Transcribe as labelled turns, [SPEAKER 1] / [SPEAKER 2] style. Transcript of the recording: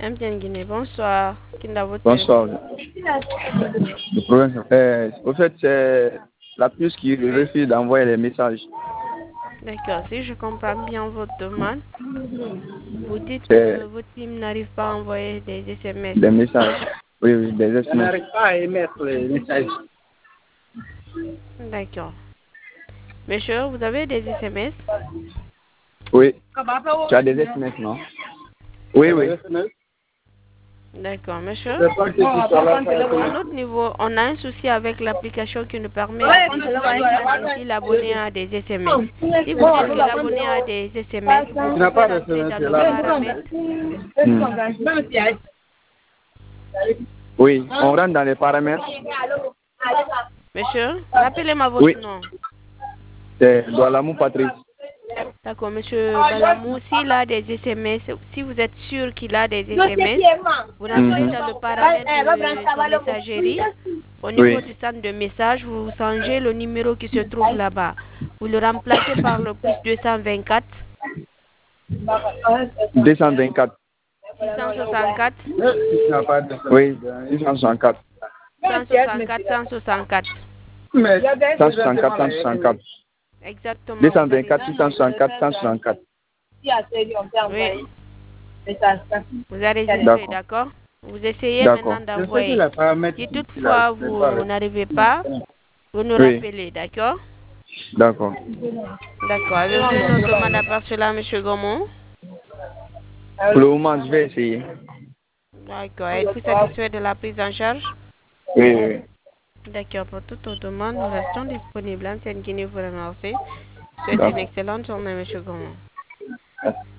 [SPEAKER 1] MTN Guinée, bonsoir.
[SPEAKER 2] Bonsoir. Le problème, au fait, c'est la puce qui refuse d'envoyer les messages.
[SPEAKER 1] D'accord, si je comprends bien votre demande, vous dites que votre team n'arrive pas à envoyer des SMS.
[SPEAKER 2] Des messages. Oui, des SMS.
[SPEAKER 3] On n'arrive pas à émettre les messages.
[SPEAKER 1] D'accord. Monsieur, vous avez des SMS?
[SPEAKER 2] Oui. Tu as des SMS, non? Oui.
[SPEAKER 1] D'accord, monsieur. À notre niveau, on a un souci avec l'application qui nous permet si l'abonné a des SMS. Si vous dites que l'abonné a des SMS, vous pouvez rentrer dans nos paramètres.
[SPEAKER 2] Oui, on rentre dans les paramètres.
[SPEAKER 1] Monsieur, rappelez-moi votre nom.
[SPEAKER 2] C'est Doualamou Patrice.
[SPEAKER 1] D'accord, monsieur Balamou, s'il a des SMS, si vous êtes sûr qu'il a des SMS, vous rentrez dans le paramètre de son messagerie. Au niveau du centre de message, vous changez le numéro qui se trouve là-bas. Vous le remplacez par le plus 224.
[SPEAKER 2] 224.
[SPEAKER 1] 664.
[SPEAKER 2] Oui, 664.
[SPEAKER 1] 164, 164.
[SPEAKER 2] 164, 164.
[SPEAKER 1] Exactement.
[SPEAKER 2] 224, 664, 164.
[SPEAKER 1] Oui. Vous avez résisté, d'accord? Vous essayez maintenant d'envoyer. Si toutefois vous n'arrivez pas, vous nous rappelez, d'accord?
[SPEAKER 2] D'accord.
[SPEAKER 1] D'accord. Avez-vous une autre demande à part cela, M. Gaumont?
[SPEAKER 2] Pour le moment, je vais essayer.
[SPEAKER 1] D'accord. Êtes-vous satisfait de la prise en charge?
[SPEAKER 2] Oui.
[SPEAKER 1] D'accord. Pour toute autre demande, nous restons disponibles. Antenne Guinée vous remercie. Souhaitez une excellente journée, M. Gaumont.